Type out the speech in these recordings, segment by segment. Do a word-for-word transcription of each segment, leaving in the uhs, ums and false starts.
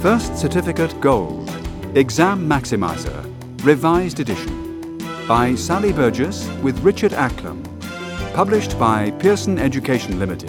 First Certificate Gold, Exam Maximizer, Revised Edition, by Sally Burgess with Richard Acklam, published by Pearson Education Limited.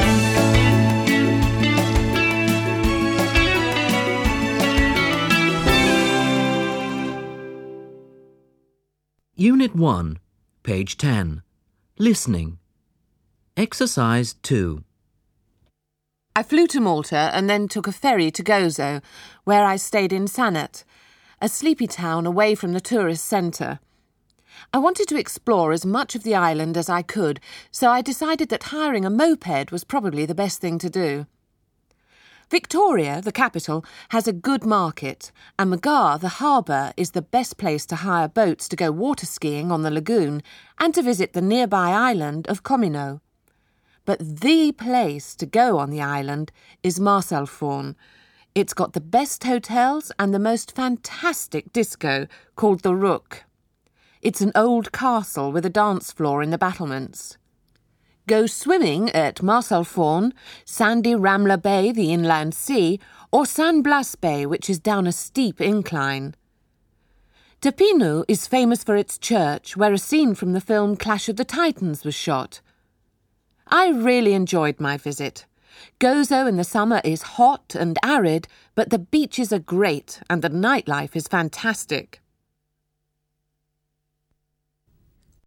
Unit one, page ten. Listening. Exercise two. I flew to Malta and then took a ferry to Gozo, where I stayed in Sanat, a sleepy town away from the tourist centre. I wanted to explore as much of the island as I could, so I decided that hiring a moped was probably the best thing to do. Victoria, the capital, has a good market, and Mugar, the harbour, is the best place to hire boats to go water skiing on the lagoon and to visit the nearby island of Comino. But the place to go on the island is Marsalforn. It's got the best hotels and the most fantastic disco called the Rook. It's an old castle with a dance floor in the battlements. Go swimming at Marsalforn, Sandy Ramla Bay, the inland sea, or San Blas Bay, which is down a steep incline. Tapinu is famous for its church, where a scene from the film Clash of the Titans was shot. I really enjoyed my visit. Gozo in the summer is hot and arid, but the beaches are great and the nightlife is fantastic.